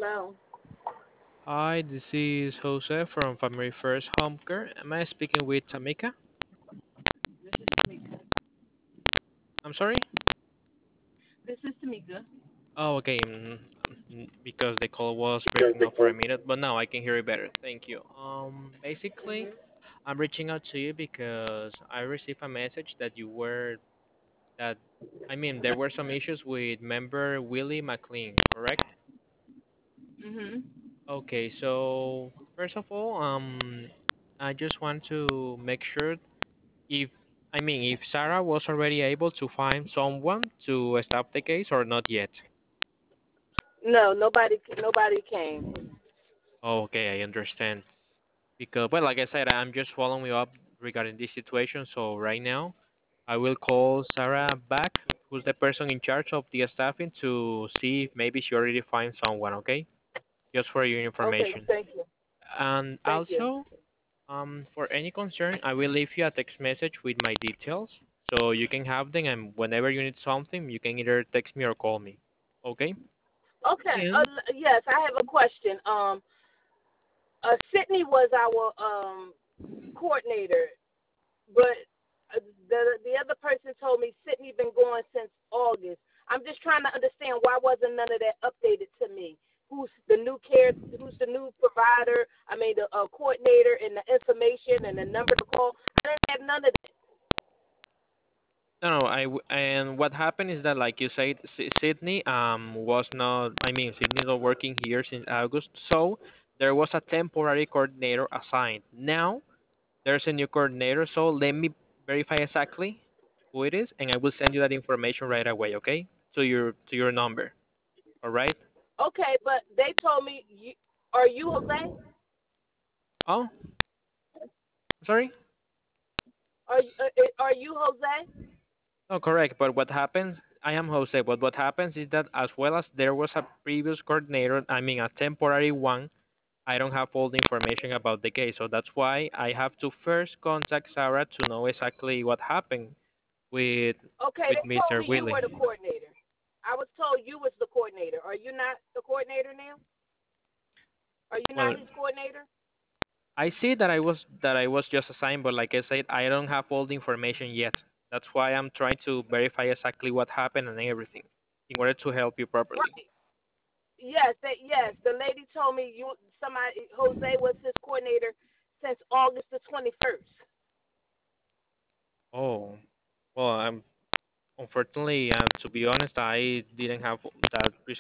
Hello. Hi, this is Jose from Family First Home Care. Am I speaking with Tamika? I'm sorry? This is Tamika. Oh, okay. Because the call was breaking up for a minute, but now I can hear you better. Thank you. Basically, I'm reaching out to you because I received a message that that, there were some issues with member Willie McLean, correct? Mhm. Okay, so first of all, I just want to make sure if if Sarah was already able to find someone to stop the case or not yet. No, nobody came. Oh, okay, I understand. Because, well, like I said, I'm just following you up regarding this situation. So right now, I will call Sarah back, who's the person in charge of the staffing, to see if maybe she already finds someone. Okay, just for your Okay, information. thank you. And Thank you. also, for any concern, I will leave you a text message with my details, so you can have them, and whenever you need something, you can either text me or call me. Okay? Okay. And Yes, I have a question. Sydney was our coordinator, but the other person told me Sydney been going since August. I'm just trying to understand why wasn't none of that updated to me. Who's the new provider? I mean the coordinator and the information and the number to call. I didn't have none of that. no, no, and what happened is that, like you said, Sydney was not. Sydney's not working here since August, so there was a temporary coordinator assigned. Now there's a new coordinator, so let me verify exactly who it is, and I will send you that information right away. Okay? To your number. All right? Okay, but they told me are you Jose? Oh, sorry. Are you Jose? No, correct. But what happens? I am Jose. But what happens is that as well as there was a previous coordinator, a temporary one, I don't have all the information about the case. So that's why I have to first contact Sarah to know exactly what happened with Okay, with they told Mr. me you Willie. were the coordinator. I was told you was the coordinator. Are you not the coordinator now? Are you Well, not his coordinator? I see that I was just assigned, but like I said, I don't have all the information yet. That's why I'm trying to verify exactly what happened and everything in order to help you properly. Right. Yes. The lady told me Jose was his coordinator since August the 21st. Oh, well, unfortunately, to be honest, I didn't have that